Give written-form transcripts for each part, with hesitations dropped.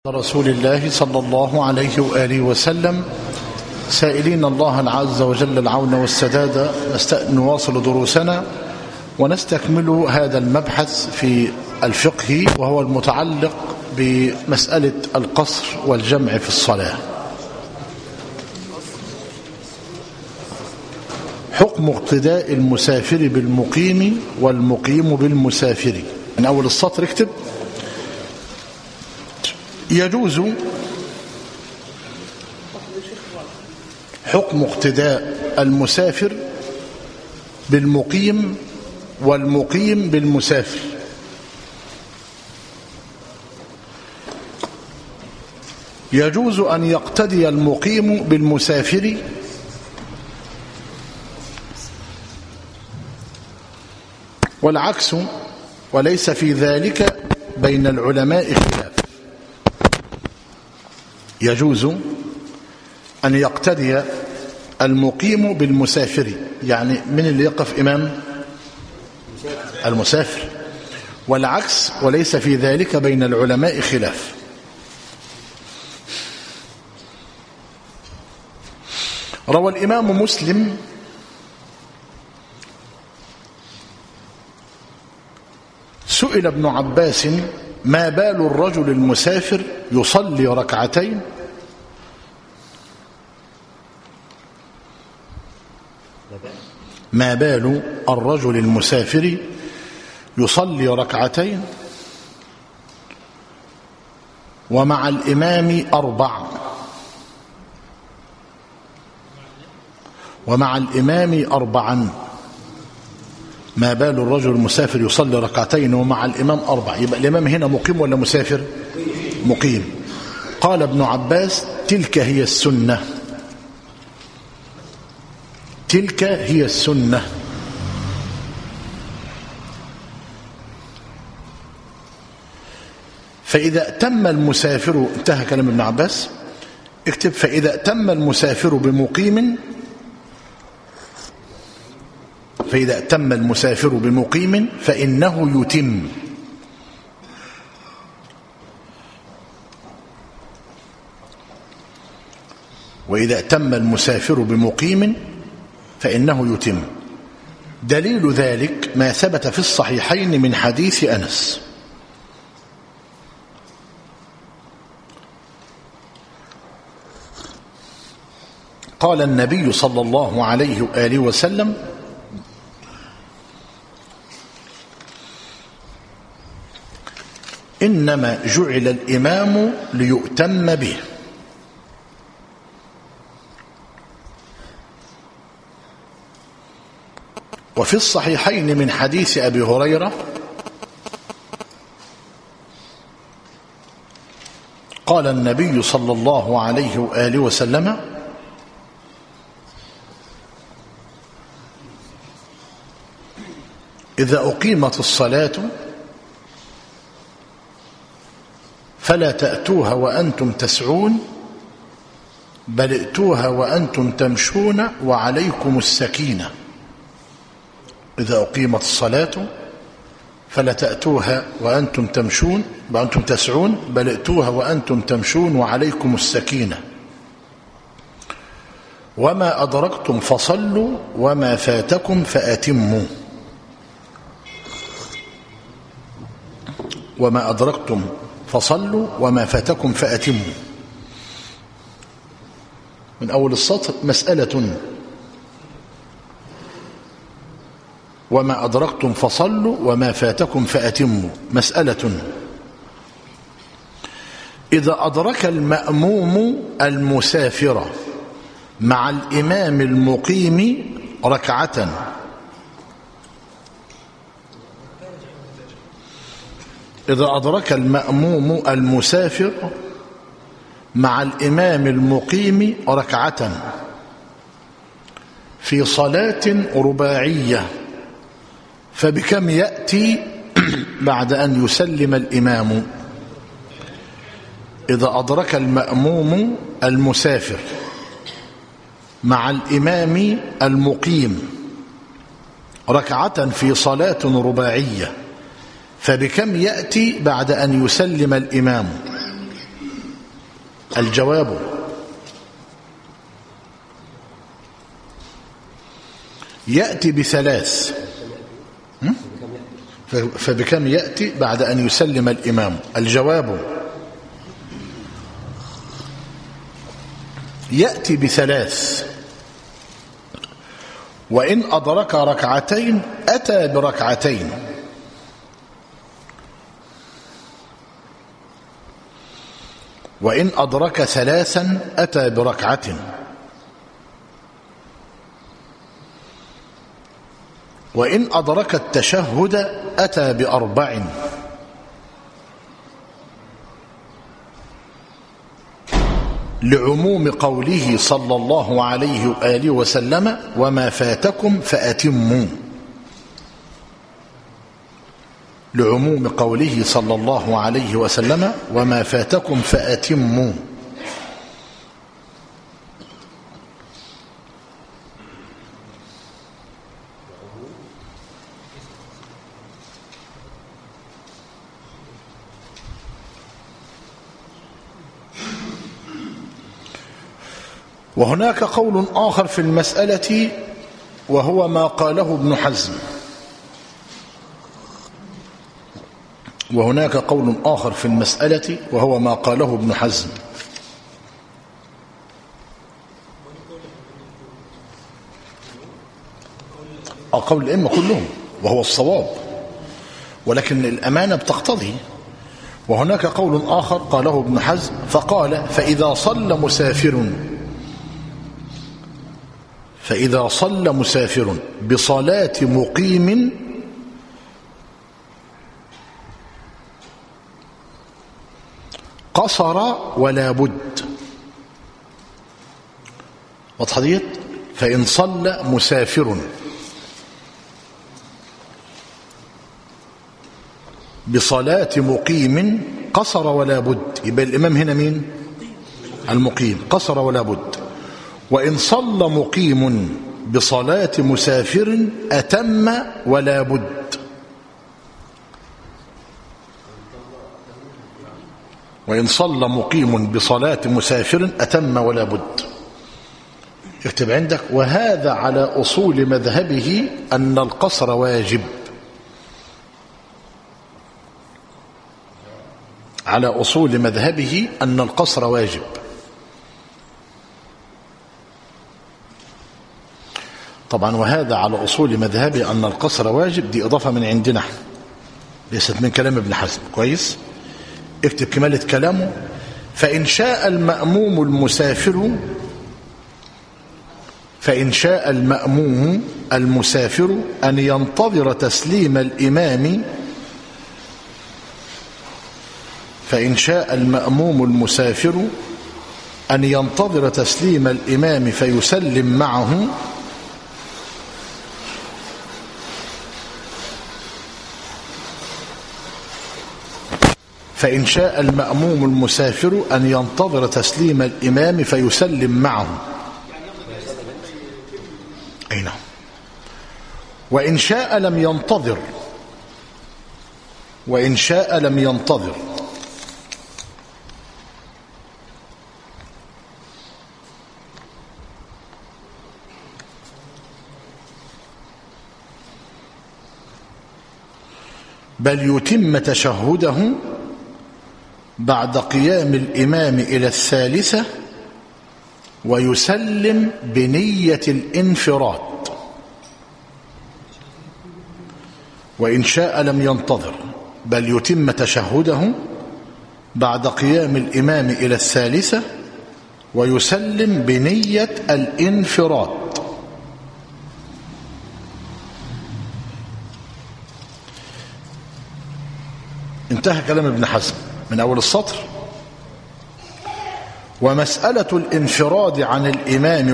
رسول الله صلى الله عليه وآله وسلم، سائلين الله عز وجل العون والسداد. نواصل دروسنا ونستكمل هذا المبحث في الفقه، وهو المتعلق بمسألة القصر والجمع في الصلاة. حكم اقتداء المسافر بالمقيم والمقيم بالمسافر. من أول السطر اكتب: يجوز حكم اقتداء المسافر بالمقيم والمقيم بالمسافر. يجوز أن يقتدي المقيم بالمسافر والعكس، وليس في ذلك بين العلماء خلاف. يجوز أن يقتدي المقيم بالمسافر، يعني من اللي يقف إمام المسافر، والعكس وليس في ذلك بين العلماء خلاف. روى الإمام مسلم سئل ابن عباس: ما بال الرجل المسافر يصلي ركعتين؟ ما بال الرجل المسافر يصلي ركعتين ومع الإمام أربع، ومع الإمام أربعا. ما بال الرجل المسافر يصلي ركعتين ومع الإمام أربع. يبقى الإمام هنا مقيم ولا مسافر؟ مقيم. قال ابن عباس: تلك هي السنة، تلك هي السنة. فإذا أتم المسافر، انتهى كلام ابن عباس، اكتب: فإذا أتم المسافر بمقيم، فإذا أتم المسافر بمقيم فإنه يتم. وإذا أتم المسافر بمقيم فإنه يتم. دليل ذلك ما ثبت في الصحيحين من حديث أنس. قال النبي صلى الله عليه وآله وسلم: إنما جعل الإمام ليؤتم به. وفي الصحيحين من حديث أبي هريرة قال النبي صلى الله عليه وآله وسلم: إذا أقيمت الصلاة فلا تأتوها وأنتم تسعون، بل ائتوها وأنتم تمشون وعليكم السكينة. إذا أقيمت الصلاة فلا تأتوها وأنتم تمشون وأنتم تسعون، بل ائتوها وأنتم تمشون وعليكم السكينة. وما أدركتم فصلوا وما فاتكم فأتموا. وما أدركتم فصلوا وما فاتكم فأتموا. من أول السطر: مسألة. وما أدركتم فصلوا وما فاتكم فأتموا. مسألة: إذا أدرك المأموم المسافر مع الإمام المقيم ركعة، إذا أدرك المأموم المسافر مع الإمام المقيم ركعة في صلاة رباعية، فبكم يأتي بعد أن يسلم الإمام؟ إذا أدرك المأموم المسافر مع الإمام المقيم ركعة في صلاة رباعية، فبكم يأتي بعد أن يسلم الإمام؟ الجواب يأتي بثلاث. فبكم يأتي بعد أن يسلم الإمام؟ الجواب يأتي بثلاث، وإن أدرك ركعتين أتى بركعتين، وإن أدرك ثلاثا أتى بركعة، وإن أدرك التشهد أتى بأربع، لعموم قوله صلى الله عليه وآله وسلم وما فاتكم فأتموا. لعموم قوله صلى الله عليه وسلم وما فاتكم فأتموا. وهناك قول آخر في المسألة وهو ما قاله ابن حزم. وهناك قول آخر في المسألة وهو ما قاله ابن حزم. قول الأئمة كلهم وهو الصواب، ولكن الأمانة بتقتضي. وهناك قول آخر قاله ابن حزم فقال فإذا صلى مسافر بصلاة مقيم قصر ولا بد. وضحت؟ فإن صلى مسافر بصلاة مقيم قصر ولا بد، يبقى الإمام هنا مين؟ المقيم، قصر ولا بد. وإن صلى مقيم بصلاة مسافر أتم ولا بد. وإن صلى مقيم بصلاة مسافر أتم ولا بد. اكتب عندك: وهذا على أصول مذهبه أن القصر واجب. على أصول مذهبه أن القصر واجب. طبعا وهذا على أصول مذهبه أن القصر واجب، دي إضافة من عندنا، ليست من كلام ابن حزم. كويس؟ اكتب كمالة كلامه: فإن شاء المأموم المسافر أن ينتظر تسليم الإمام، فإن شاء المأموم المسافر أن ينتظر تسليم الإمام فيسلم معه، فإن شاء المأموم المسافر أن ينتظر تسليم الإمام فيسلم معه. أي نعم. وإن شاء لم ينتظر بل يتم تشهده بعد قيام الإمام إلى الثالثة ويسلم بنية الانفراد. وإن شاء لم ينتظر بل يتم تشهده بعد قيام الإمام إلى الثالثة ويسلم بنية الانفراد. انتهى كلام ابن حزم من أول السطر. ومسألة الانفراد عن الإمام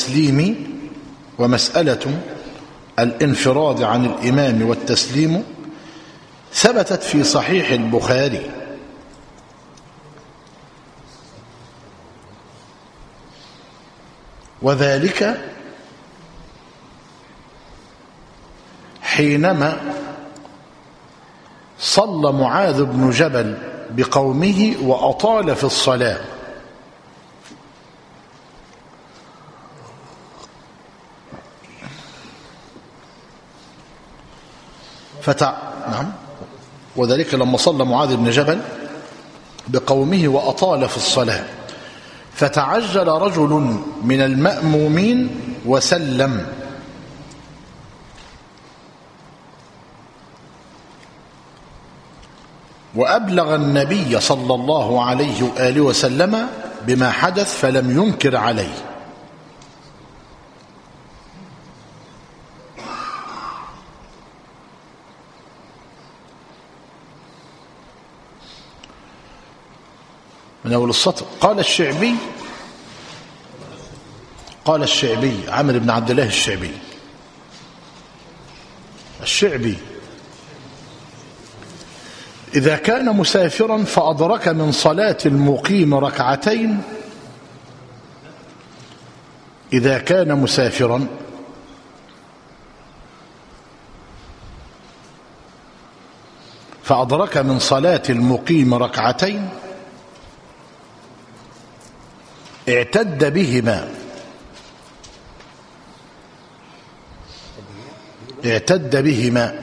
والتسليم ثبتت في صحيح البخاري وذلك حينما صلى معاذ بن جبل بقومه وأطال في الصلاة، نعم. وذلك لما صلى معاذ بن جبل بقومه وأطال في الصلاة، فتعجل رجل من المأمومين وسلم، وأبلغ النبي صلى الله عليه وآله وسلم بما حدث فلم ينكر عليه. من أول السطر قال الشعبي عمرو بن عبد الله الشعبي إذا كان مسافرا فأدرك من صلاة المقيم ركعتين، إذا كان مسافرا فأدرك من صلاة المقيم ركعتين اعتد بهما،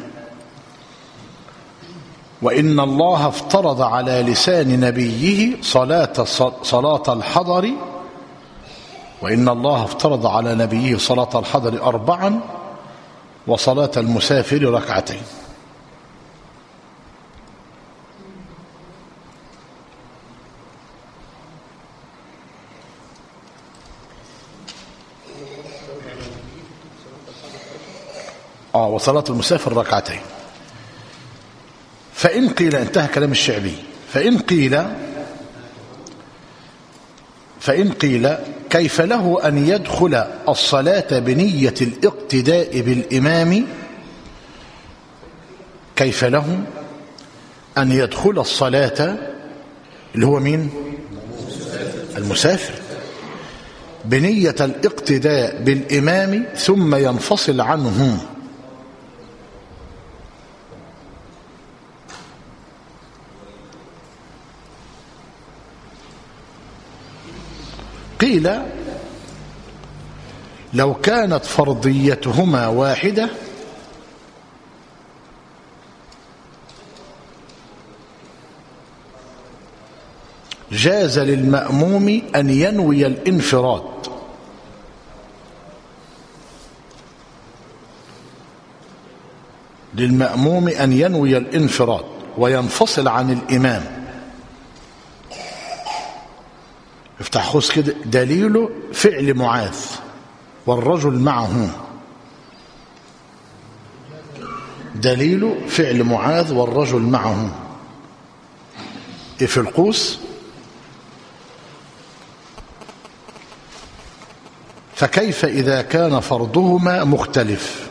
وإن الله افترض على لسان نبيه صلاة الحضر، وإن الله افترض على نبيه صلاة الحضر 4 وصلاة المسافر ركعتين. وصلاة المسافر ركعتين. فإن قيل، انتهى كلام الشعبي، فإن قيل كيف له أن يدخل الصلاة بنية الاقتداء بالإمام، كيف له أن يدخل الصلاة اللي هو مين؟ المسافر، بنية الاقتداء بالإمام ثم ينفصل عنه. قيل لو كانت فرضيتهما واحدة جاز للمأموم أن ينوي الانفراد، وينفصل عن الإمام. افتح خوص كده، دليله فعل معاذ والرجل معه، دليل فعل معاذ والرجل معه في القوس. فكيف إذا كان فرضهما مختلف،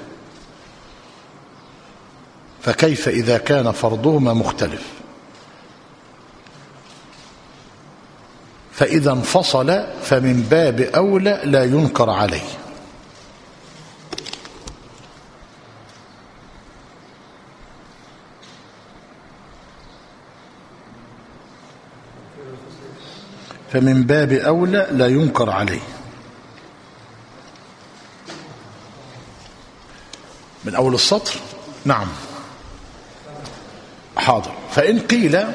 فإذا انفصل فمن باب أولى لا ينكر عليه. من أول السطر. نعم حاضر. فإن قيل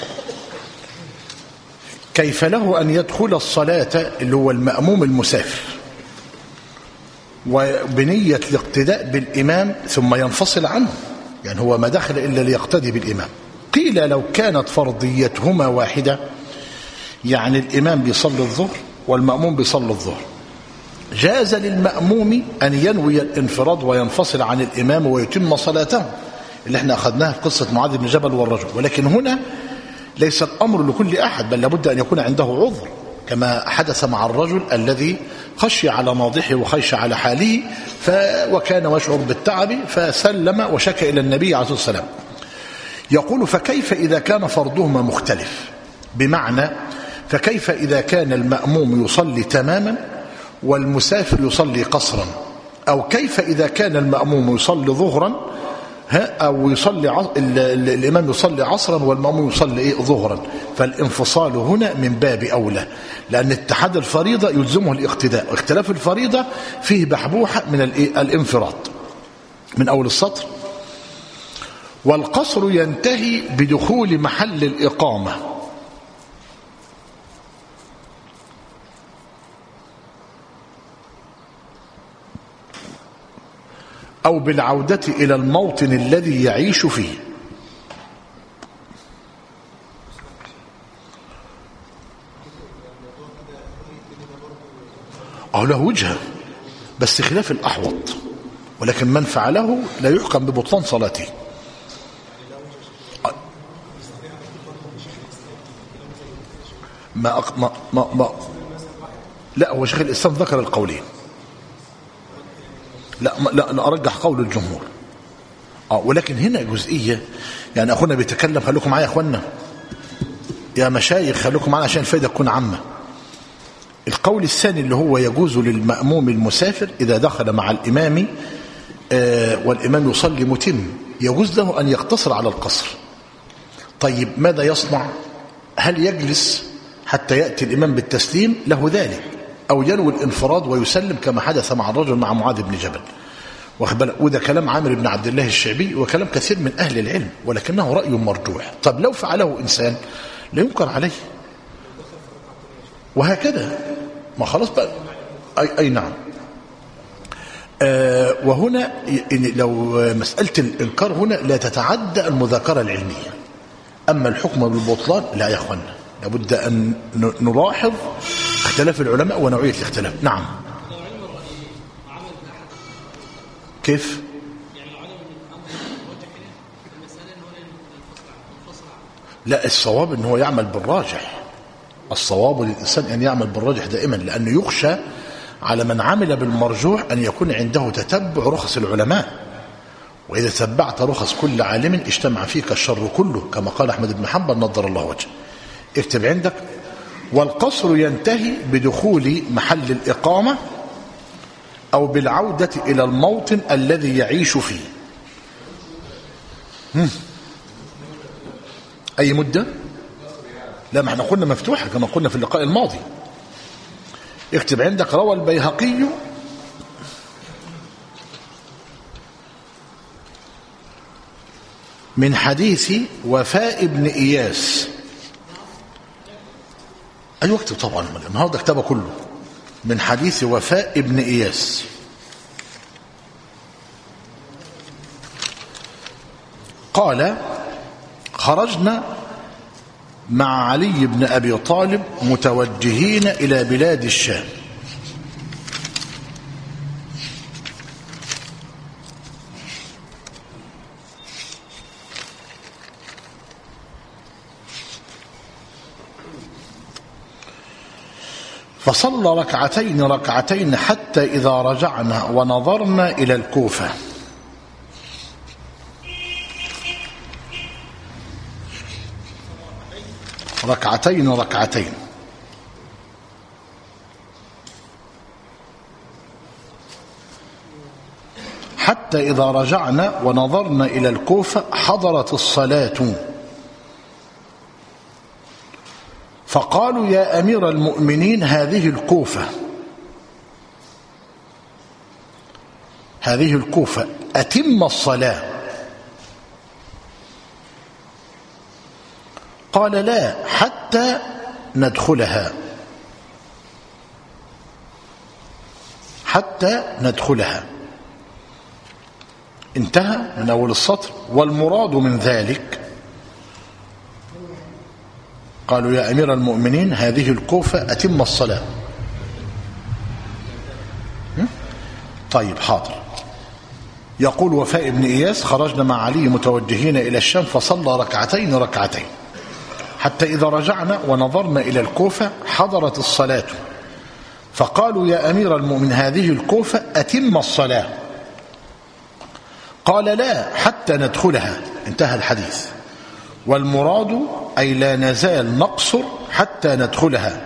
كيف له أن يدخل الصلاة اللي هو المأموم المسافر وبنية الاقتداء بالإمام ثم ينفصل عنه، يعني هو ما دخل إلا ليقتدي بالإمام. قيل لو كانت فرضيتهما واحدة، يعني الإمام بيصلي الظهر والمأموم بيصلي الظهر، جاز للمأموم أن ينوي الانفراد وينفصل عن الإمام ويتم صلاته، اللي احنا أخذناها في قصة معاذ بن جبل والرجل. ولكن هنا ليس الأمر لكل أحد، بل لابد أن يكون عنده عذر، كما حدث مع الرجل الذي خشي على ناضحه وخشي على حاله وكان يشعر بالتعب فسلم وشكى إلى النبي عليه الصلاة والسلام. يقول فكيف إذا كان فرضهما مختلف، بمعنى فكيف إذا كان المأموم يصلي تماما والمسافر يصلي قصرا، أو كيف إذا كان المأموم يصلي ظهرا أو يصلي الإمام يصلي عصرا والمأموم يصلي ظهرا. فالانفصال هنا من باب أولى، لأن اتحاد الفريضة يلزمه الاقتداء، واختلاف الفريضة فيه بحبوحة من الانفراد. من أول السطر والقصر ينتهي بدخول محل الإقامة أو بالعودة إلى الموطن الذي يعيش فيه. أو له وجهة بس خلاف الأحوط، ولكن من فعله لا يحكم ببطلان صلاته. لا، هو شيخ الإسلام ذكر القولين. لا أرجح قول الجمهور. ولكن هنا جزئية، يعني أخونا بيتكلم، خليكم معايا يا أخوانا يا مشايخ، خليكم معايا عشان الفائدة تكون عامة. القول الثاني اللي هو يجوز للمأموم المسافر إذا دخل مع الإمام والإمام يصلي متم، يجوز له أن يقتصر على القصر. طيب ماذا يصنع؟ هل يجلس حتى يأتي الإمام بالتسليم؟ له ذلك، أو ينوي الانفراد ويسلم كما حدث مع الرجل مع معاذ بن جبل. وده كلام عامر بن عبد الله الشعبي وكلام كثير من أهل العلم، ولكنه رأي مرجوح. طب لو فعله إنسان لا ينكر عليه، وهكذا ما خلاص بقى. أي نعم. وهنا لو مسألة الإنكار هنا لا تتعدى المذاكرة العلمية، أما الحكم بالبطلان لا يا أخوانا، لابد أن نلاحظ اختلاف العلماء ونوعية الاختلاف. نعم. كيف؟ لا، الصواب أنه يعمل بالراجح. الصواب للإنسان أن يعمل بالراجح دائما، لأنه يخشى على من عمل بالمرجوح أن يكون عنده تتبع رخص العلماء، وإذا تبعت رخص كل عالم اجتمع فيك الشر كله، كما قال أحمد بن حنبل نضر الله وجهه. اكتب عندك: والقصر ينتهي بدخول محل الإقامة أو بالعودة إلى الموطن الذي يعيش فيه. أي مدة؟ لا، ما احنا قلنا مفتوحة كما قلنا في اللقاء الماضي. اكتب عندك: روى البيهقي من حديث وفاء بن إياس. أيوة اكتب طبعا، النهارده كتابه كله. من حديث وفاء بن إياس قال: خرجنا مع علي بن أبي طالب متوجهين إلى بلاد الشام، فصلى ركعتين حتى إذا رجعنا ونظرنا إلى الكوفة. ركعتين حتى إذا رجعنا ونظرنا إلى الكوفة حضرت الصلاة، فقالوا: يا أمير المؤمنين هذه الكوفة أتم الصلاة. قال: لا، حتى ندخلها. انتهى من أول السطر. والمراد من ذلك، قالوا: يا أمير المؤمنين هذه الكوفة أتم الصلاة. طيب حاضر. يقول وفاء بن إياس: خرجنا مع علي متوجهين إلى الشام، فصلى ركعتين حتى إذا رجعنا ونظرنا إلى الكوفة حضرت الصلاة، فقالوا: يا أمير المؤمنين هذه الكوفة أتم الصلاة. قال: لا، حتى ندخلها. انتهى الحديث. والمراد أي لا نزال نقصر حتى ندخلها،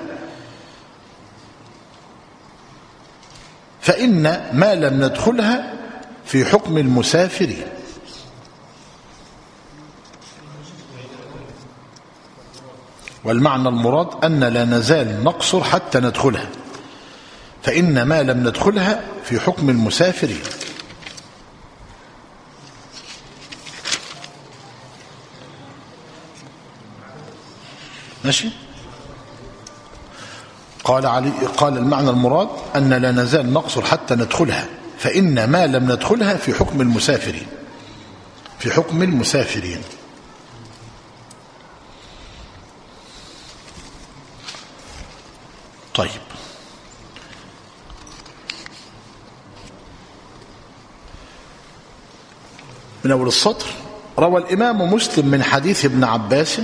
فإن ما لم ندخلها في حكم المسافر. والمعنى المراد أن لا نزال نقصر حتى ندخلها، فإن ما لم ندخلها في حكم المسافر. ماشي. قال المعنى المراد أن لا نزال نقصر حتى ندخلها، فإن ما لم ندخلها في حكم المسافرين، في حكم المسافرين. طيب، من أول السطر: روى الإمام مسلم من حديث ابن عباس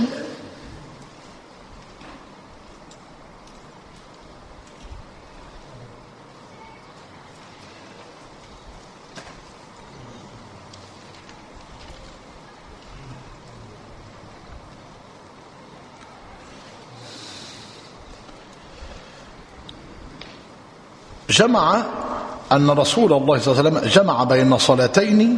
جمع أن رسول الله صلى الله عليه وسلم جمع بين صلاتين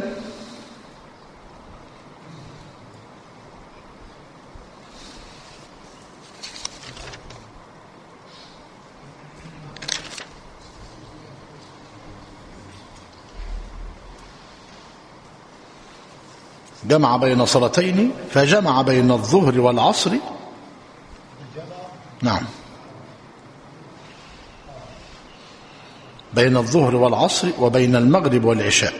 فجمع بين الظهر والعصر. نعم، بين الظهر والعصر وبين المغرب والعشاء.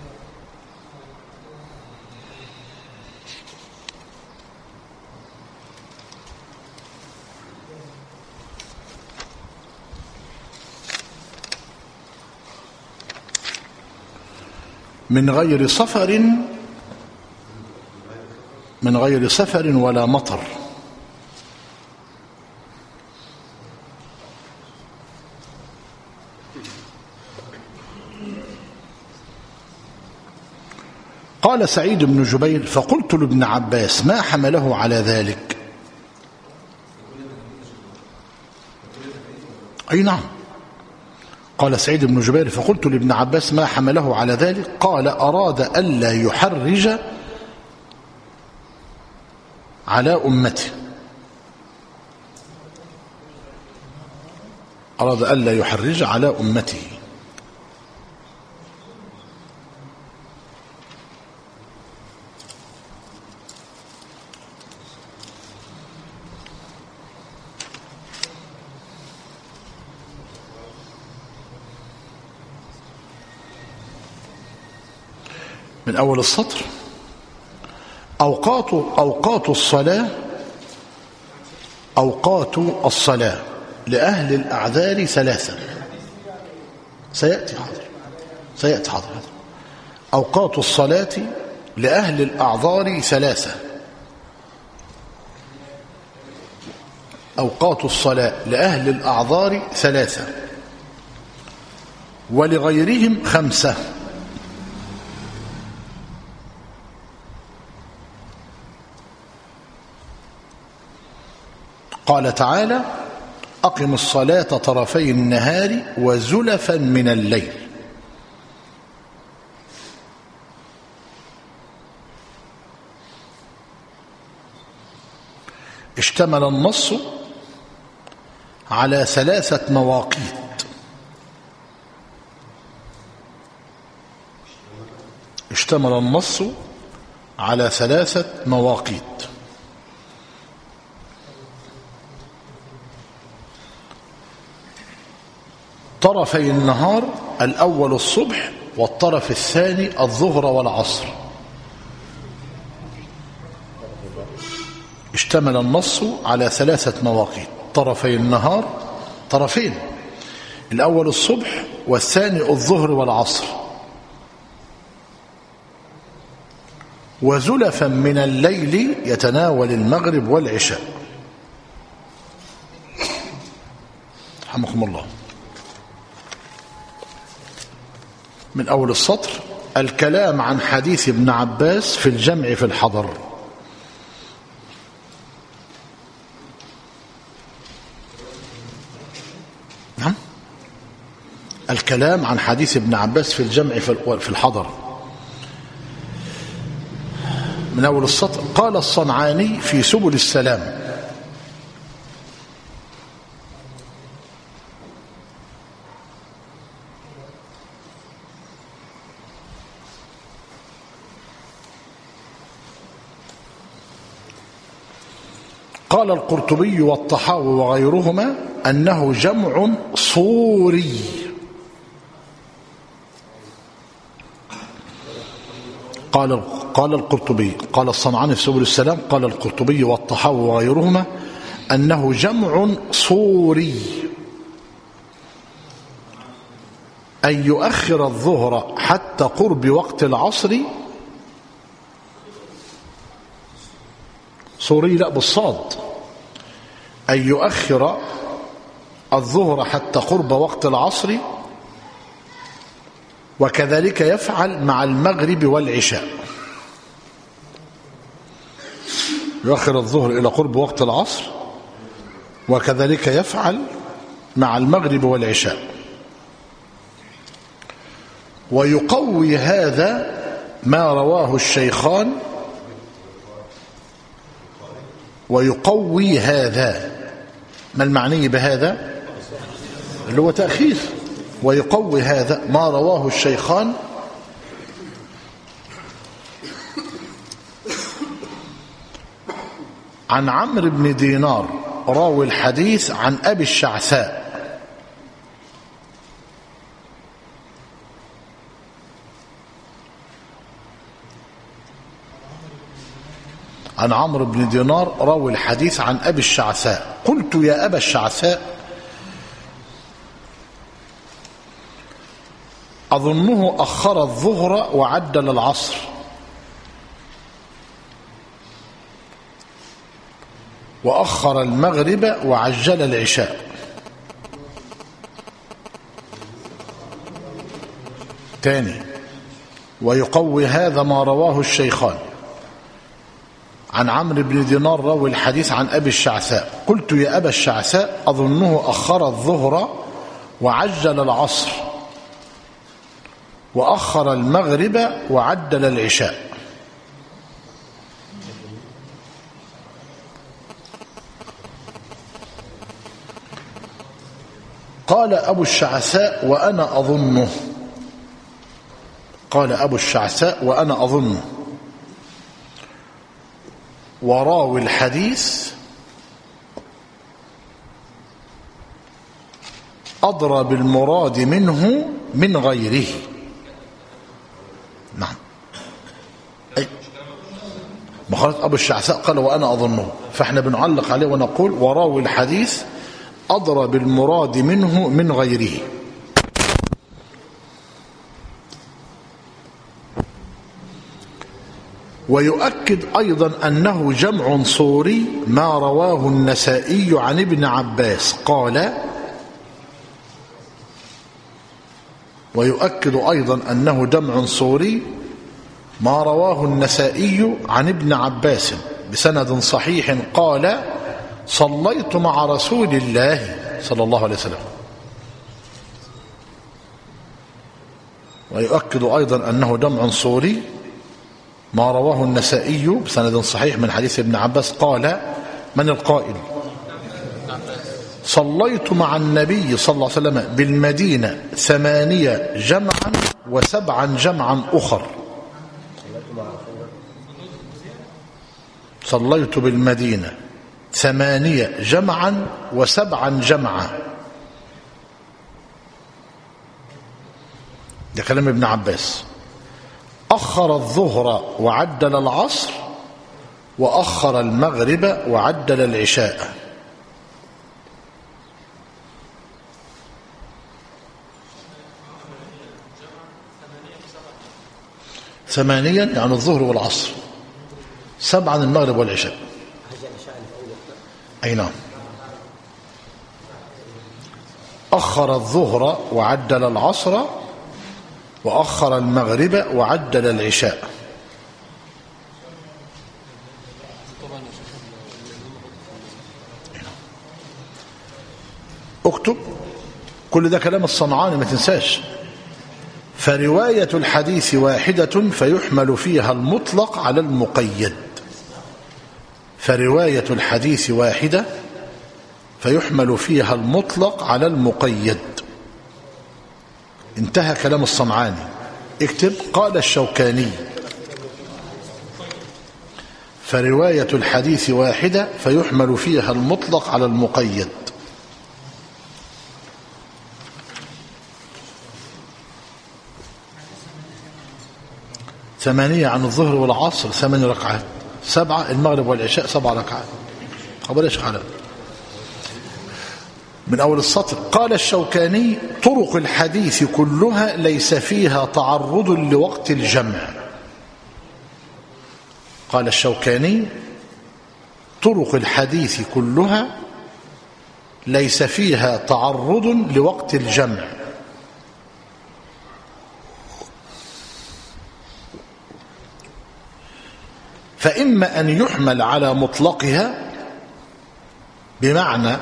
من غير سفر ولا مطر. قال سعيد بن جبير: فقلت لابن عباس: ما حمله على ذلك؟ أي نعم. قال سعيد بن جبير: فقلت لابن عباس: ما حمله على ذلك؟ قال: أراد ألا يحرج على أمته. أراد ألا يحرج على أمته. من أول السطر: أوقات الصلاة لأهل الأعذار ثلاثة. سيأتي حاضر. أوقات الصلاة لأهل الأعذار ثلاثة. أوقات الصلاة لأهل الأعذار ثلاثة ولغيرهم 5. قال تعالى: أقم الصلاة طرفي النهار وزلفا من الليل. اشتمل النص على 3 مواقيت. اشتمل النص على 3 مواقيت. طرفي النهار: الأول الصبح، والطرف الثاني الظهر والعصر. اشتمل النص على 3 مواقيت. طرفي النهار طرفين، الأول الصبح والثاني الظهر والعصر. وزلفا من الليل يتناول المغرب والعشاء. رحمكم الله. من أول السطر: الكلام عن حديث ابن عباس في الجمع في الحضر. نعم، الكلام عن حديث ابن عباس في الجمع في الحضر. من أول السطر: قال الصنعاني في سبل السلام: قال القرطبي والطحاوي وغيرهما أنه جمع صوري. قال القرطبي، قال الصنعاني في سبل السلام، قال القرطبي والطحاوي وغيرهما أنه جمع صوري، أن يؤخر الظهر حتى قرب وقت العصر. صوري لا بالصاد، أن يؤخر الظهر حتى قرب وقت العصر، وكذلك يفعل مع المغرب والعشاء. يؤخر الظهر إلى قرب وقت العصر، وكذلك يفعل مع المغرب والعشاء. ويقوي هذا ما رواه الشيخان، ويقوي هذا، ما المعني بهذا؟ اللي هو تأخير. ويقوي هذا ما رواه الشيخان عن عمرو بن دينار راوي الحديث عن أبي الشعثاء عن عمرو بن دينار راوي الحديث عن أبي الشعثاء: قلت يا أبا الشعثاء أظنه أخر الظهر وعدل العصر، وأخر المغرب وعجل العشاء. تاني: ويقوي هذا ما رواه الشيخان عن عمرو بن دينار راوي الحديث عن أبي الشعثاء: قلت يا أبا الشعثاء أظنه أخر الظهر وعجل العصر، وأخر المغرب وعدل العشاء. قال أبو الشعثاء وأنا أظنه، قال أبو الشعثاء وأنا أظنه، وراوي الحديث أدرى بالمراد منه من غيره. نعم، مخالط أبو الشعثاء قال وأنا أظنه، فإحنا بنعلق عليه ونقول وراوي الحديث أدرى بالمراد منه من غيره. ويؤكد أيضا أنه جمع صوري ما رواه النسائي عن ابن عباس قال. ويؤكد أيضا أنه جمع صوري ما رواه النسائي عن ابن عباس بسند صحيح قال: صليت مع رسول الله صلى الله عليه وسلم. ويؤكد أيضا أنه جمع صوري ما رواه النسائي بسند صحيح من حديث ابن عباس قال: من القائل؟ صليت مع النبي صلى الله عليه وسلم بالمدينة 8 جمعا و7 جمعا أخر. صليت بالمدينة 8 جمعا و7 جمعا. ده كلام ابن عباس. أخر الظهر وعدل العصر، وأخر المغرب وعدل العشاء. ثمانيا يعني الظهر والعصر، 7 المغرب والعشاء. أي نعم. أخر الظهر وعدل العصر، وأخر المغرب وعدل العشاء. اكتب كل ده كلام الصنعاني ما تنساش. فرواية الحديث واحدة فيحمل فيها المطلق على المقيد. فرواية الحديث واحدة فيحمل فيها المطلق على المقيد. انتهى كلام الصنعاني. اكتب: قال الشوكاني: فرواية الحديث واحدة فيحمل فيها المطلق على المقيد. ثمانية عن الظهر والعصر 8 ركعات، 7 المغرب والعشاء 7 ركعات. خبر ايش حالا من أول السطر. قال الشوكاني: طرق الحديث كلها ليس فيها تعرض لوقت الجمع. قال الشوكاني: طرق الحديث كلها ليس فيها تعرض لوقت الجمع، فإما أن يحمل على مطلقها بمعنى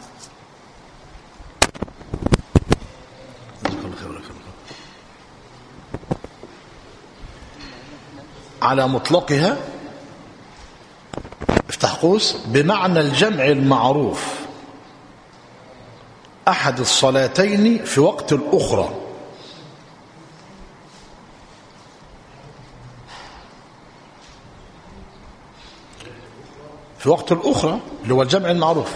على مطلقها، افتح قوس، بمعنى الجمع المعروف أحد الصلاتين في وقت الأخرى، في وقت الأخرى اللي هو الجمع المعروف،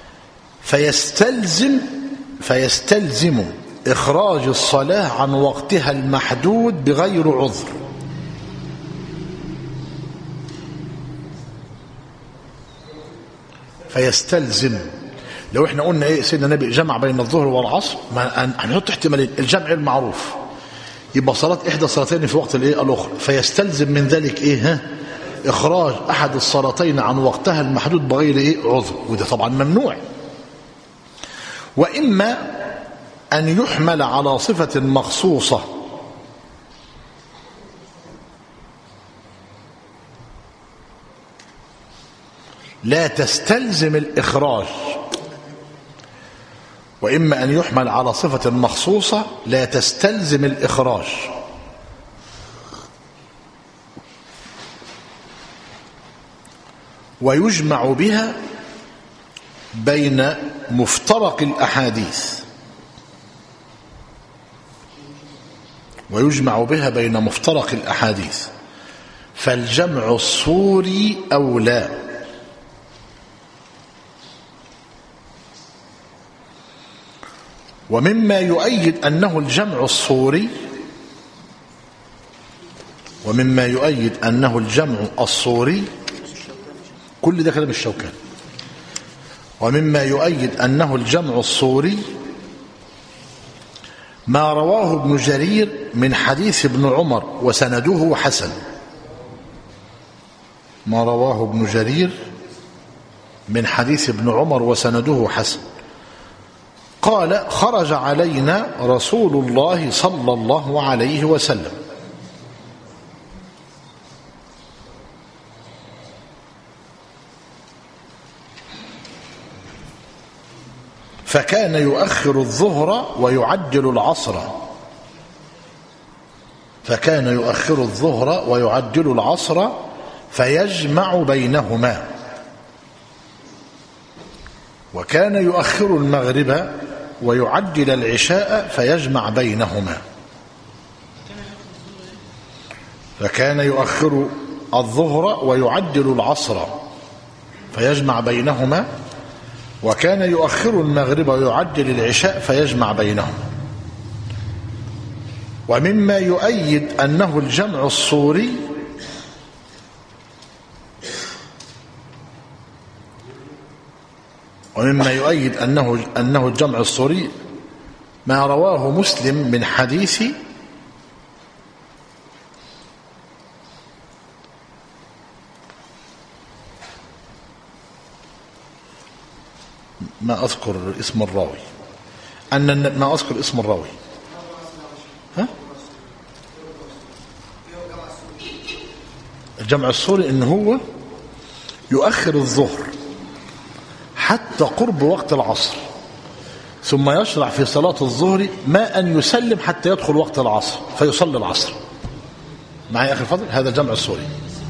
فيستلزم إخراج الصلاة عن وقتها المحدود بغير عذر. فيستلزم، لو احنا قلنا ايه سيدنا النبي جمع بين الظهر والعصر، هنحط احتمالين: الجمع المعروف يبقى صلاة إحدى الصلاتين في وقت الايه الأخرى، فيستلزم من ذلك ايه إخراج أحد الصلاتين عن وقتها المحدود بغير ايه عذر، وده طبعا ممنوع. وإما أن يحمل على صفة مخصوصة، لا تستلزم الإخراج. وإما أن يحمل على صفة مخصوصة لا تستلزم الإخراج، ويجمع بها بين مفترق الأحاديث، ويجمع بها بين مفترق الأحاديث، فالجمع الصوري أولى. ومما يؤيد أنه الجمع الصوري، ومما يؤيد أنه الجمع الصوري، كل ده كلام الشوكاني. ومما يؤيد أنه الجمع الصوري ما رواه ابن جرير من حديث ابن عمر وسنده حسن. ما رواه ابن جرير من حديث ابن عمر وسنده حسن. قال: خرج علينا رسول الله صلى الله عليه وسلم فكان يؤخر الظهر ويعجل العصر، فكان يؤخر الظهر ويعجل العصر فيجمع بينهما، وكان يؤخر المغرب ويعجل العشاء فيجمع بينهما. فكان يؤخر الظهر ويعجل العصر فيجمع بينهما، وكان يؤخر المغرب ويعجل العشاء فيجمع بينهما. ومما يؤيد أنه الجمع الصوري ومما يؤيد أنه الجمع الصوري ما رواه مسلم من حديث ما أذكر اسم الراوي، ما أذكر اسم الراوي. ها؟ الجمع الصوري إن هو يؤخر الظهر حتى قرب وقت العصر، ثم يشرع في صلاة الظهر ما أن يسلم حتى يدخل وقت العصر فيصلي العصر. معي أخي الفضل؟ هذا الجمع الصوري.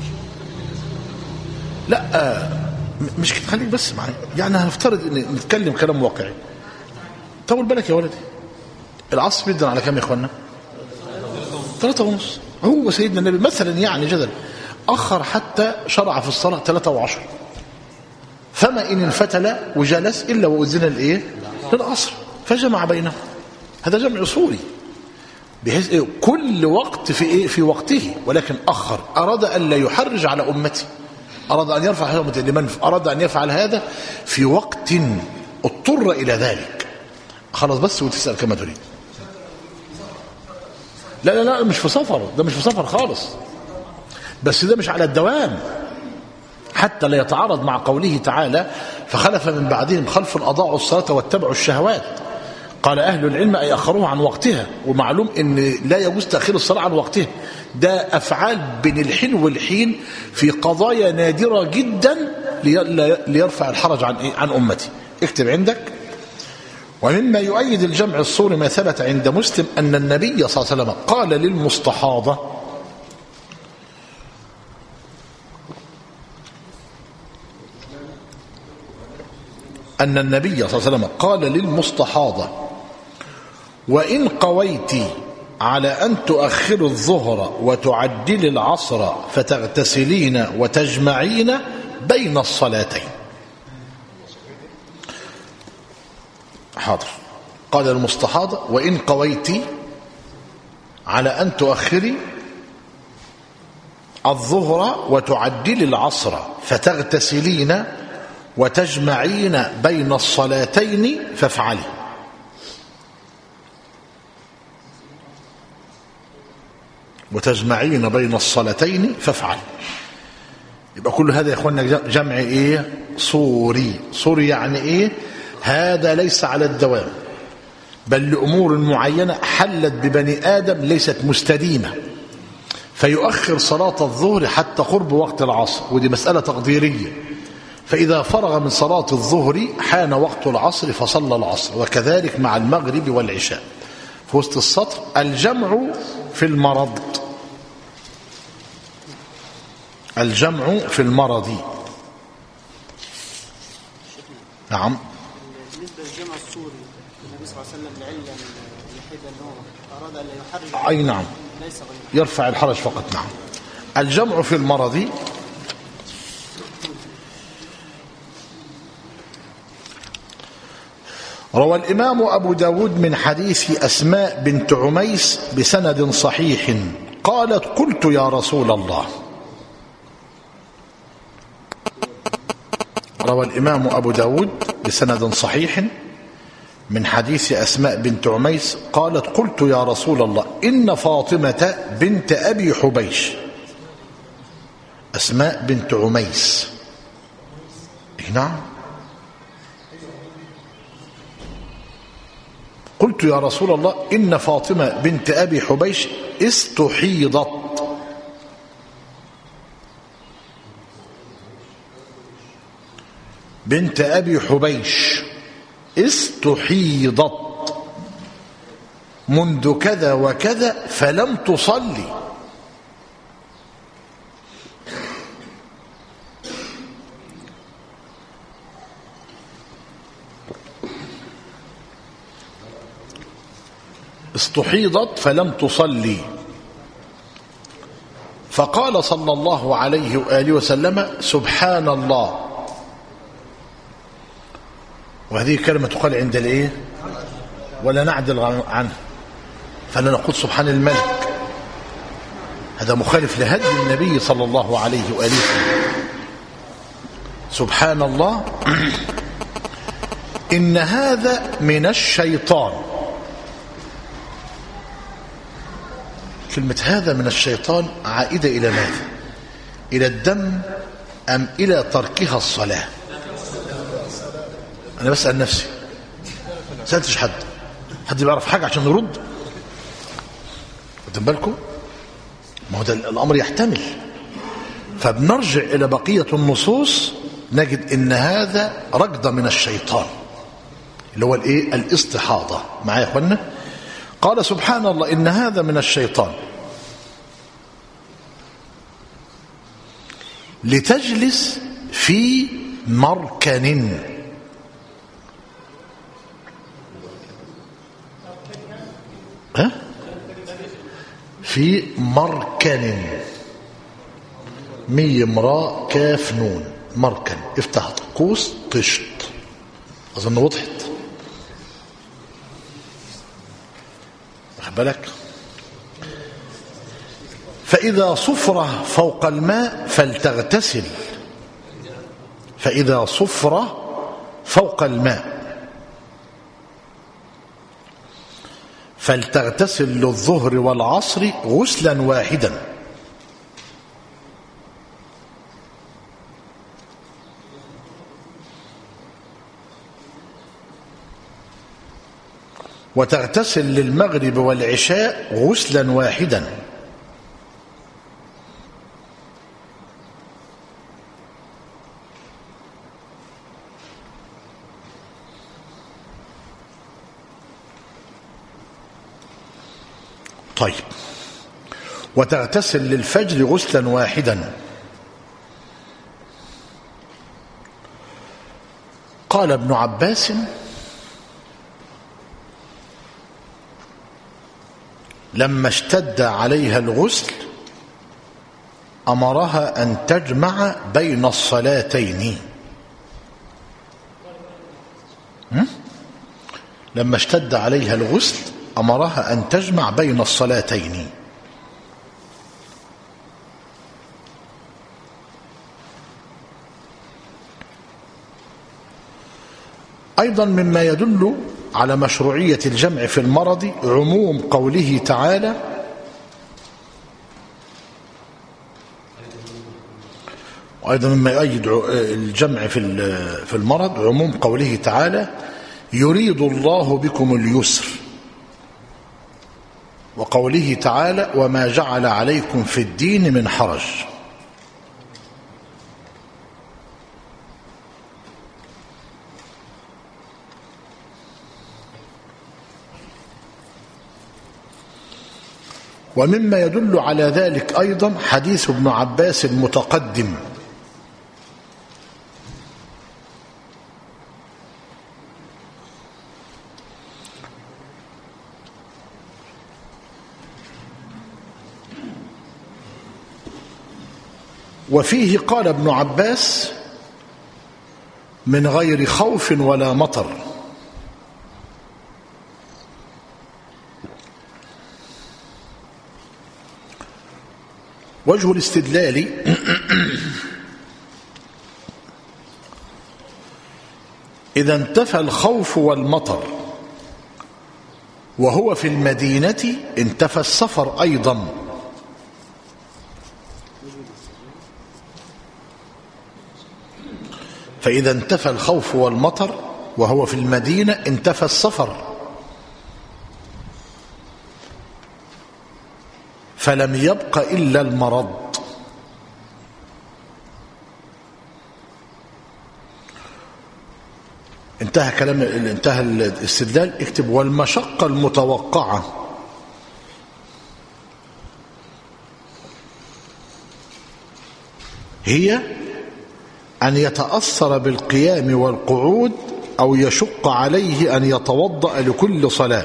لا مش كده، خليك بس معي، يعني هنفترض ان نتكلم كلام واقعي. طول بالك يا ولدي، العصر بيدن على كام يا اخوانا؟ 3:30. هو سيدنا النبي مثلا يعني جدل أخر حتى شرع في الصلاة 3:10. فما إن انفتل وجلس إلا وأذن الإيه للعصر فجمع بينهم. هذا جمع أصولي بحيث إيه كل وقت في إيه في وقته، ولكن أخر. أراد أن لا يحرج على أمتي، أراد أن يرفع أمتي لمن أراد أن يفعل هذا في وقت اضطر إلى ذلك. خلاص بس وتسأل كما تريد. لا لا لا مش في سفر، ده مش في سفر خالص، بس ده مش على الدوام حتى لا يتعارض مع قوله تعالى فخلف من بعدهم خلف أضاعوا الصلاة واتبعوا الشهوات. قال أهل العلم أي أخروها عن وقتها، ومعلوم أن لا يجوز تأخير الصلاة عن وقتها. ده أفعال بين الحين والحين في قضايا نادرة جدا ليرفع الحرج عن أمتي. اكتب عندك. ومما يؤيد الجمع الصوري ما ثبت عند مسلم أن النبي صلى الله عليه وسلم قال للمستحاضة قال للمستحاضة وإن قويت على أن تؤخر الظهر وتعدل العصر فتغتسلين وتجمعين بين الصلاتين. حاضر. قال المستحاضة وإن قويت على أن تؤخري الظهر وتعدل العصر فتغتسلين وتجمعين بين الصلاتين فافعلي. وتجمعين بين الصلاتين فافعلي. يبقى كل هذا يا اخوانا جمع ايه صوري. صوري يعني ايه؟ هذا ليس على الدوام، بل لأمور معينة حلت ببني آدم ليست مستديمة، فيؤخر صلاة الظهر حتى قرب وقت العصر، ودي مسألة تقديرية. فإذا فرغ من صلاة الظهر حان وقت العصر فصلى العصر، وكذلك مع المغرب والعشاء. في وسط السطر الجمع في المرض. الجمع في المرض. نعم. بالنسبة للجمع الصوري النبي صلى الله عليه وسلم العلة الوحيدة أنه أراد أن لا يحرج أي نعم ليس غيره، يرفع الحرج فقط. نعم. الجمع في المرض روى الإمام أبو داود من حديث أسماء بنت عميس بسند صحيح قالت قلت يا رسول الله. روى الإمام أبو داود بسند صحيح من حديث أسماء بنت عميس قالت قلت يا رسول الله إن فاطمة بنت أبي حبيش. أسماء بنت عميس. نعم. قلت يا رسول الله إن فاطمة بنت أبي حبيش استحيضت. بنت أبي حبيش استحيضت منذ كذا وكذا فلم تصلي. استحيضت فلم تصلي. فقال صلى الله عليه وآله وسلم سبحان الله. وهذه كلمة تقال عند الايه ولا نعدل عنه، فلا نقول سبحان الملك، هذا مخالف لهدي النبي صلى الله عليه وآله وسلم. سبحان الله إن هذا من الشيطان. كلمة هذا من الشيطان عائدة إلى ماذا؟ إلى الدم أم إلى تركها الصلاة؟ أنا بسأل نفسي، سألتش حد بيعرف حاجة عشان يرد؟ واخدين بالكم؟ ما هو ده الأمر يحتمل. فبنرجع إلى بقية النصوص نجد إن هذا ركضة من الشيطان اللي هو الإيه؟ الاستحاضة. معايا يا أخوانا؟ قال سبحان الله إن هذا من الشيطان لتجلس في مركن. في مركن ميم راء كاف نون مركن افتح قوس قشط. أظن وضحت. واخد بالك؟ فإذا صفرة فوق الماء فلتغتسل. فإذا صفرة فوق الماء فلتغتسل للظهر والعصر غسلا واحدا. وتغتسل للمغرب والعشاء غسلا واحدا. طيب. وتغتسل للفجر غسلا واحدا. قال ابن عباس لما اشتد عليها الغسل أمرها أن تجمع بين الصلاتين. لما اشتد عليها الغسل أمرها أن تجمع بين الصلاتين. أيضا مما يدل على مشروعية الجمع في المرض عموم قوله تعالى وأيضا مما يؤيد الجمع في المرض عموم قوله تعالى يريد الله بكم اليسر، وقوله تعالى وما جعل عليكم في الدين من حرج. ومما يدل على ذلك أيضا حديث ابن عباس المتقدم وفيه قال ابن عباس من غير خوف ولا مطر. وجه الاستدلال إذا انتفى الخوف والمطر وهو في المدينة انتفى السفر أيضا. فإذا انتفى الخوف والمطر وهو في المدينة انتفى السفر، فلم يبق إلا المرض. انتهى الاستدلال. اكتب والمشقة المتوقعة هي أن يتأثر بالقيام والقعود أو يشق عليه أن يتوضأ لكل صلاة.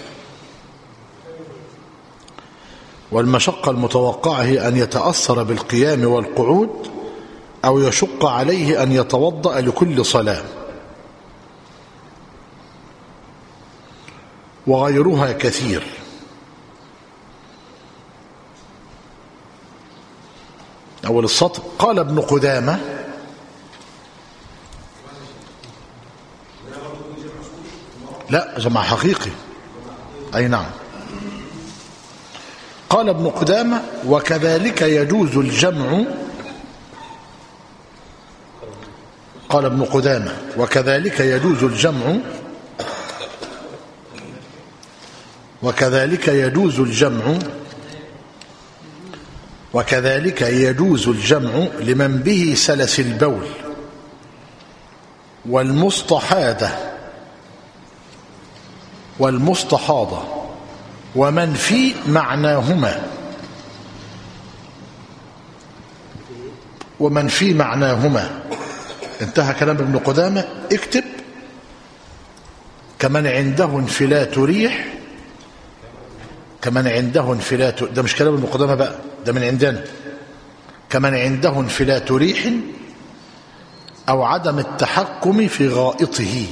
والمشقة المتوقعة هي أن يتأثر بالقيام والقعود أو يشق عليه أن يتوضأ لكل صلاة، وغيرها كثير. أول السطر قال ابن قدامة لا جمع حقيقي أي نعم. قال ابن قدامة وكذلك يجوز الجمع. قال ابن قدامة وكذلك يجوز الجمع وكذلك يجوز الجمع وكذلك يجوز الجمع لمن به سلس البول والمستحاضة ومن في معناهما. انتهى كلام ابن قدامة. اكتب كمن عنده انفلات ريح، كمن عنده انفلات، ده مش كلام ابن قدامة بقى، ده من عندنا. كمن عنده انفلات ريح أو عدم التحكم في غائطه.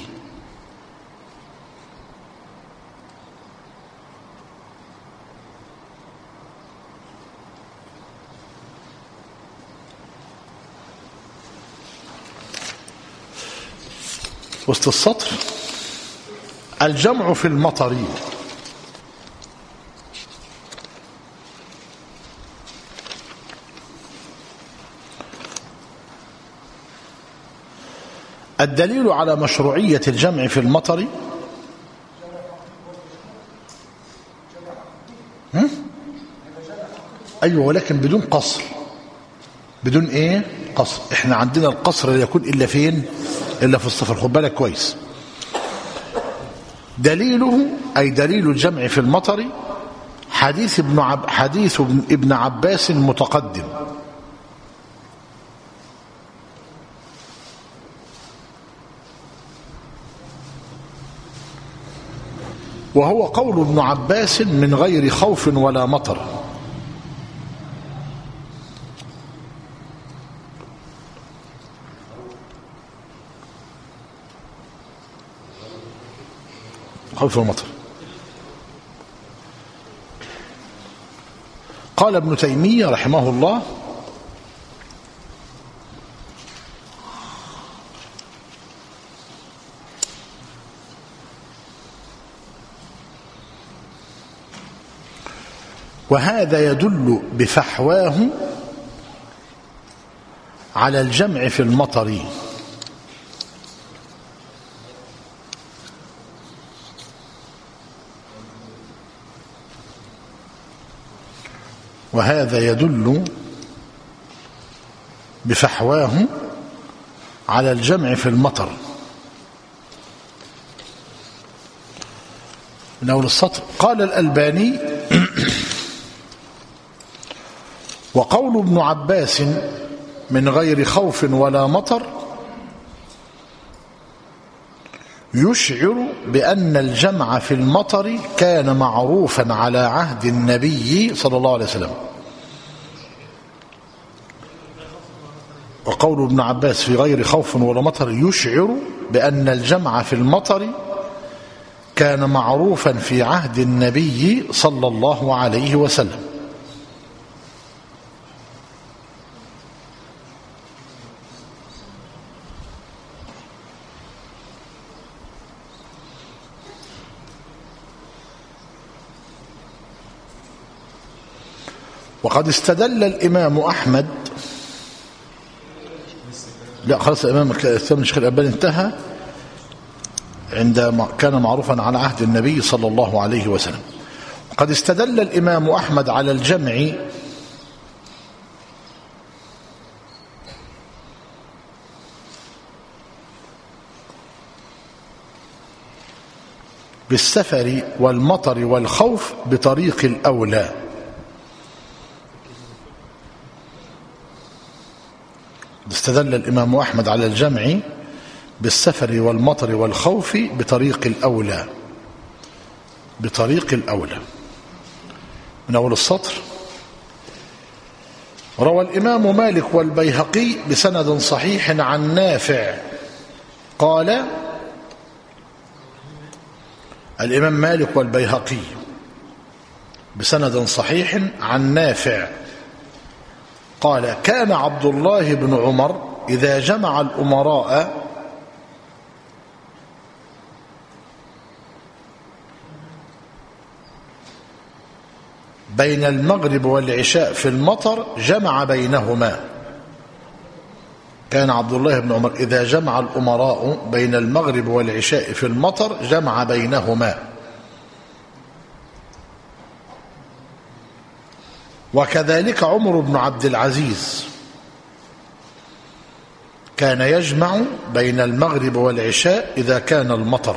وسط السطر: الجمع في المطر. الدليل على مشروعية الجمع في المطر أيوة، ولكن بدون قصر. بدون إيه؟ قصر. إحنا عندنا القصر لا يكون إلا فين؟ إلا في الصفر. خد بالك كويس. دليله أي دليل الجمع في المطر حديث ابن عباس المتقدم، وهو قول ابن عباس: من غير خوف ولا مطر. خوف ومطر. قال ابن تيمية رحمه الله: وهذا يدل بفحواه على الجمع في المطر. وهذا يدل بفحواه على الجمع في المطر. من أول السطر: قال الألباني: وقول ابن عباس من غير خوف ولا مطر يشعر بأن الجمع في المطر كان معروفا على عهد النبي صلى الله عليه وسلم. وقول ابن عباس في غير خوف ولا مطر يشعر بأن الجمع في المطر كان معروفا في عهد النبي صلى الله عليه وسلم. وقد استدل الإمام أحمد، لا خلاص الإمام الشيخ الألباني انتهى عندما كان معروفا على عهد النبي صلى الله عليه وسلم. وقد استدل الإمام أحمد على الجمع بالسفر والمطر والخوف بطريق الأولى. استدل الإمام أحمد على الجمع بالسفر والمطر والخوف بطريق الأولى. بطريق الأولى. من أول السطر: روى الإمام مالك والبيهقي بسند صحيح عن نافع قال. الإمام مالك والبيهقي بسند صحيح عن نافع قال: كان عبد الله بن عمر إذا جمع الأمراء بين المغرب والعشاء في المطر جمع بينهما. كان عبد الله بن عمر إذا جمع الأمراء بين المغرب والعشاء في المطر جمع بينهما. وكذلك عمر بن عبد العزيز كان يجمع بين المغرب والعشاء إذا كان المطر.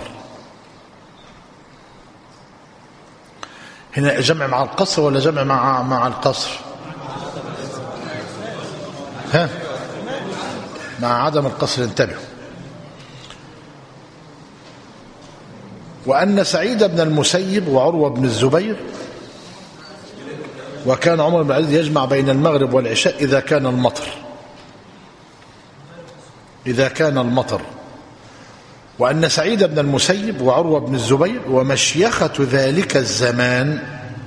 هنا جمع مع القصر ولا جمع مع القصر؟ ها؟ مع عدم القصر. انتبهوا. وأن سعيد بن المسيب وعروة بن الزبير وكان عمر بن عبد العزيز يجمع بين المغرب والعشاء إذا كان المطر وأن سعيد بن المسيب وعروة بن الزبير ومشيخة ذلك الزمان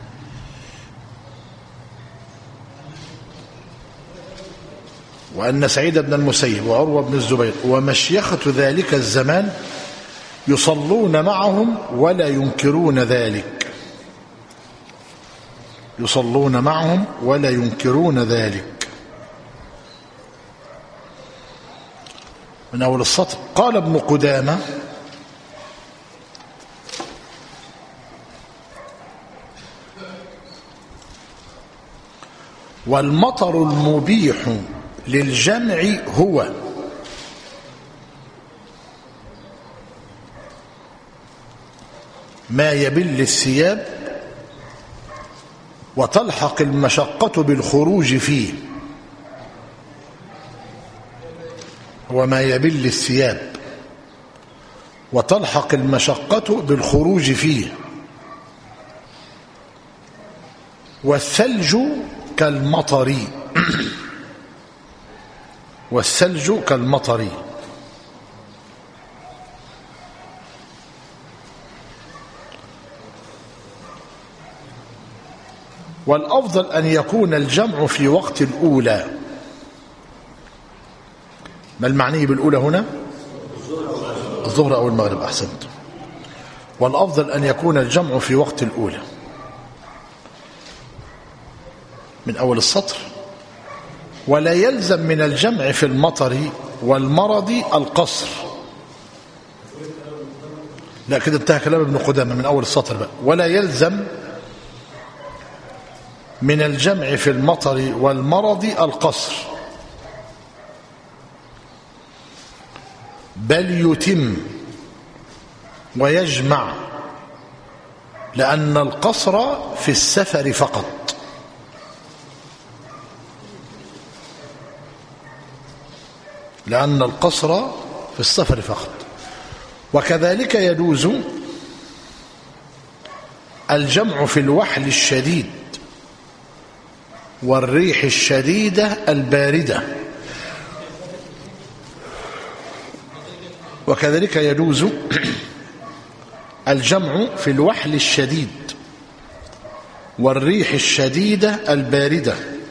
وأن سعيد بن المسيب وعروة بن الزبير ومشيخة ذلك الزمان يصلون معهم ولا ينكرون ذلك. يصلون معهم ولا ينكرون ذلك. من أول السطر. قال ابن قدامة والمطر المبيح للجمع هو ما يبل الثياب وتلحق المشقة بالخروج فيه. هو ما يبل الثياب وتلحق المشقة بالخروج فيه. والثلج كالمطر والثلج كالمطر. والأفضل أن يكون الجمع في وقت الأولى. ما المعني بالأولى هنا؟ الظهر أو المغرب. أحسنت. والأفضل أن يكون الجمع في وقت الأولى. من أول السطر. ولا يلزم من الجمع في المطر والمرض القصر. لا كده انتهى كلام ابن قدامة من أول السطر بقى. ولا يلزم من الجمع في المطر والمرض القصر بل يتم ويجمع لأن القصر في السفر فقط. لأن القصر في السفر فقط. وكذلك يجوز الجمع في الوحل الشديد والريح الشديدة الباردة. وكذلك يجوز الجمع في الوحل الشديد والريح الشديدة الباردة.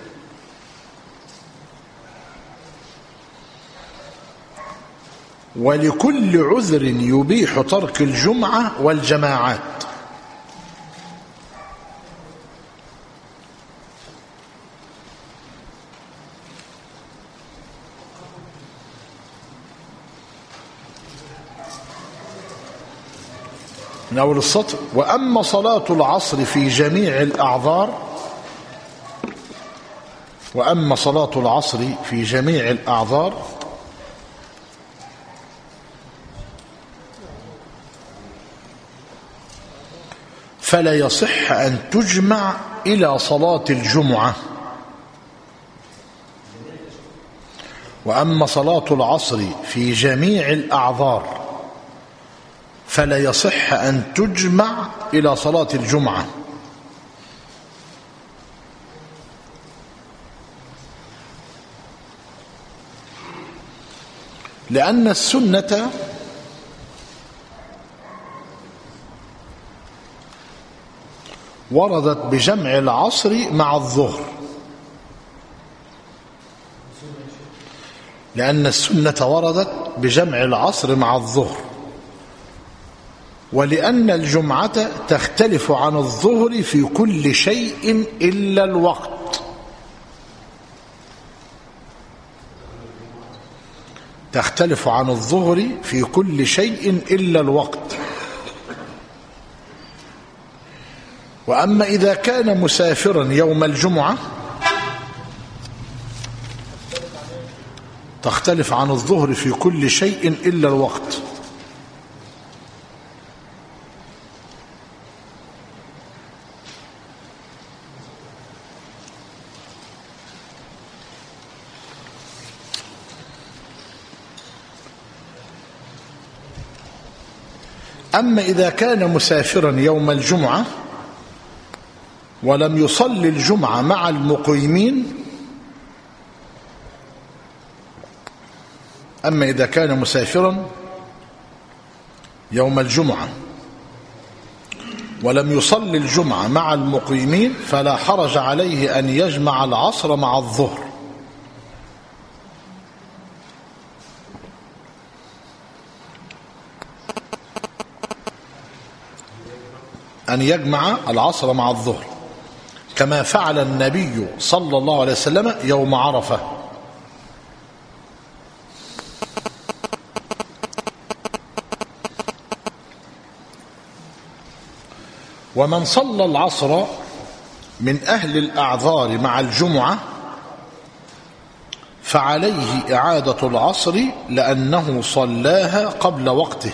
ولكل عذر يبيح ترك الجمعة والجماعات. من أول السطر. وأما صلاة العصر في جميع الأعذار وأما صلاة العصر في جميع الأعذار فلا يصح أن تجمع إلى صلاة الجمعة. وأما صلاة العصر في جميع الأعذار فلا يصح أن تجمع إلى صلاة الجمعة. لأن السنة وردت بجمع العصر مع الظهر. لأن السنة وردت بجمع العصر مع الظهر. ولأن الجمعة تختلف عن الظهر في كل شيء إلا الوقت. تختلف عن الظهر في كل شيء إلا الوقت. وأما إذا كان مسافرا يوم الجمعة تختلف عن الظهر في كل شيء إلا الوقت. أما إذا كان مسافرا يوم الجمعة ولم يصلي الجمعة مع المقيمين، أما إذا كان مسافرا يوم الجمعة ولم يصلي الجمعة مع المقيمين فلا حرج عليه أن يجمع العصر مع الظهر. أن يجمع العصر مع الظهر كما فعل النبي صلى الله عليه وسلم يوم عرفة. ومن صلى العصر من أهل الأعذار مع الجمعة فعليه إعادة العصر لأنه صلاها قبل وقته.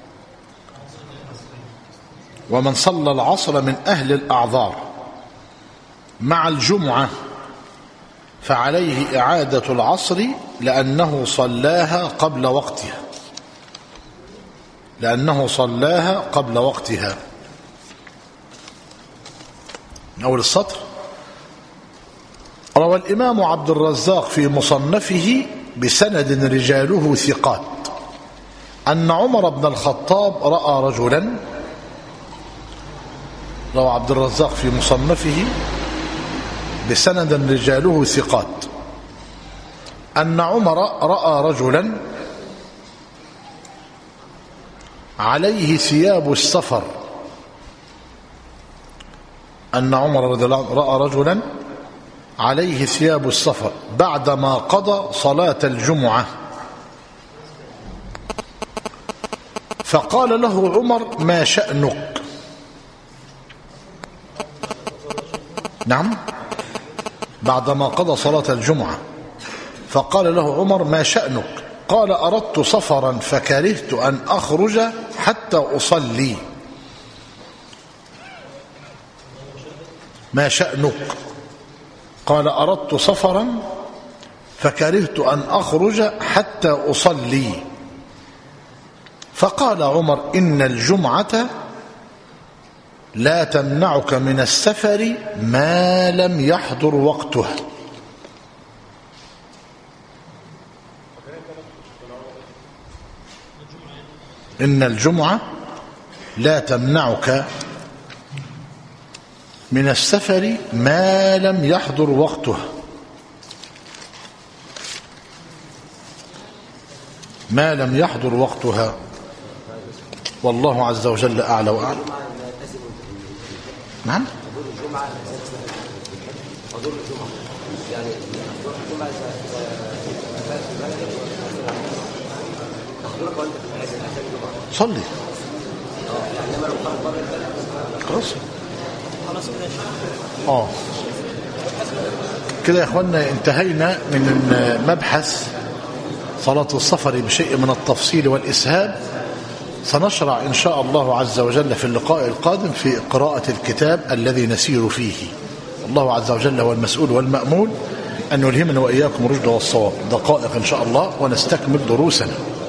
ومن صلى العصر من أهل الأعذار مع الجمعة فعليه إعادة العصر لأنه صلاها قبل وقتها، لأنه صلاها قبل وقتها. أول السطر: روى الإمام عبد الرزاق في مصنفه بسند رجاله ثقات أن عمر بن الخطاب رأى رجلا. روى عبد الرزاق في مصنفه بسند رجاله ثقات أن عمر رأى رجلا عليه ثياب السفر. أن عمر رضي الله عنه رأى رجلا عليه ثياب السفر بعدما قضى صلاة الجمعة، فقال له عمر: ما شأنك؟ نعم، بعدما قضى صلاة الجمعة فقال له عمر: ما شأنك؟ قال: أردت سفرا فكرهت أن أخرج حتى أصلي. ما شأنك؟ قال: أردت سفرا فكرهت أن أخرج حتى أصلي. فقال عمر: إن الجمعة لا تمنعك من السفر ما لم يحضر وقتها. إن الجمعة لا تمنعك من السفر ما لم يحضر وقتها. ما لم يحضر وقتها، والله عز وجل أعلى وأعلم. نعم. صلي خلاص. كده يا اخوانا انتهينا من مبحث صلاة السفر بشيء من التفصيل والإسهاب. سنشرع إن شاء الله عز وجل في اللقاء القادم في قراءة الكتاب الذي نسير فيه. الله عز وجل هو المسؤول والمأمول أن يلهمنا وإياكم الرشد والصواب. دقائق إن شاء الله ونستكمل دروسنا.